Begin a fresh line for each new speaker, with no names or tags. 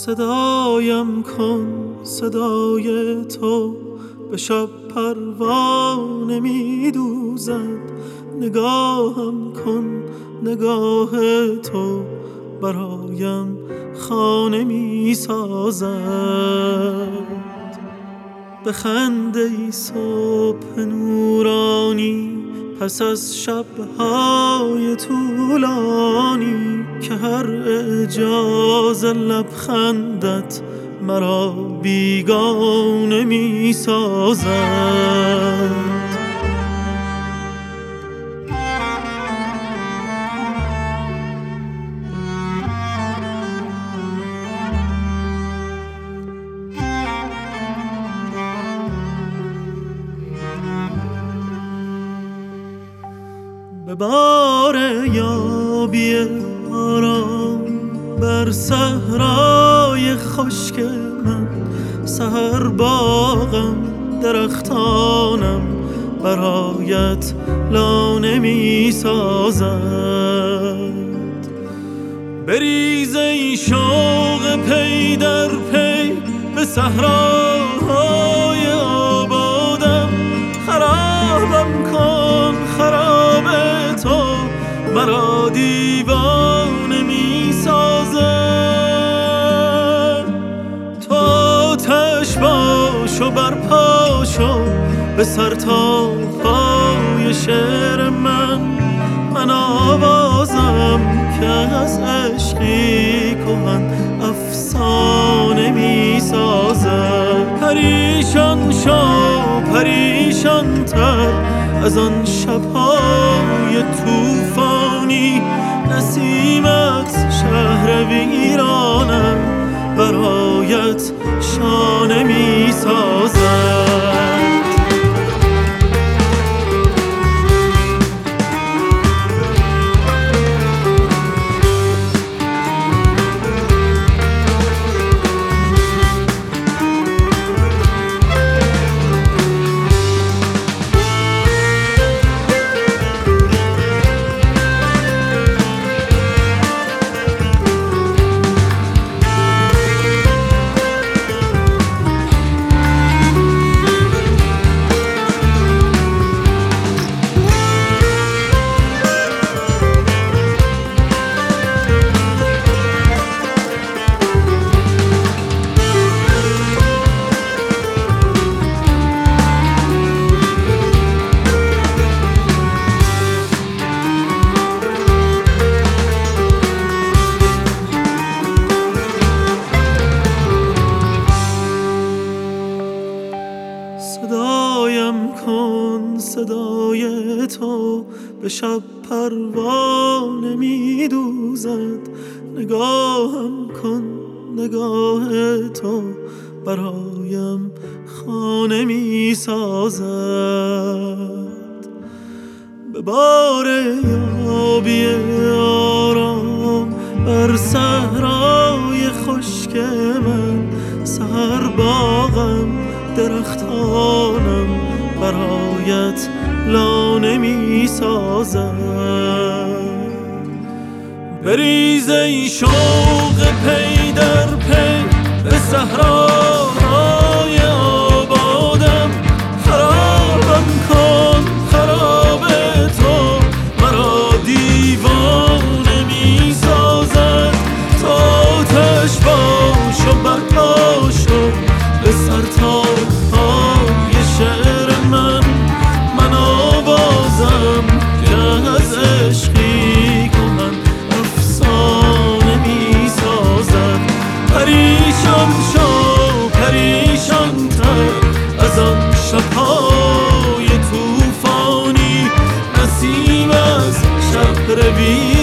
صدایم کن صدای تو، به شب پروانه می دوزد. نگاهم کن نگاه تو، برایم خانه می سازد. بخنده ای صبح نورانی، پس از شب‌های طولانی، که هر اعجاز لبخندت مرا بیگانه می سازد. به بار یابی آرام بر صحرای خشک من، سحر باغم درختانم برایت لانه می سازد. بریز ای شوق پی در پی به صحراهای آبادم، خرابم کن خراب تو، مرا دیوانه می سازد. تو آتش باش و برپا شو به سر تا پای شعر من آوازم که از عشقی کهن افسانه می سازد. پریشان شو پریشان تر از آن شب‌های طوفانی، نسیمت شهر ویرانم برایت شانه می سازد. صدایم کن صدای تو، به شب پروانه می دوزد. نگاهم کن نگاه تو، برایم خانه می سازد. به بار یابی آرام بر صحرای خشک من، سحر باغم درختانم برایت لانه می سازد. بریز ای شوق پی در پی به صحراهای آبادم، خرابم کن خراب تو، مرا دیوانه می سازد. تا آتش باش و برپا شو به سر تا پای شعر من آوازم که از عشقی کهن افسانه می سازد. پریشان شو پریشان تر از آن شب‌های طوفانی، نسیم از شهر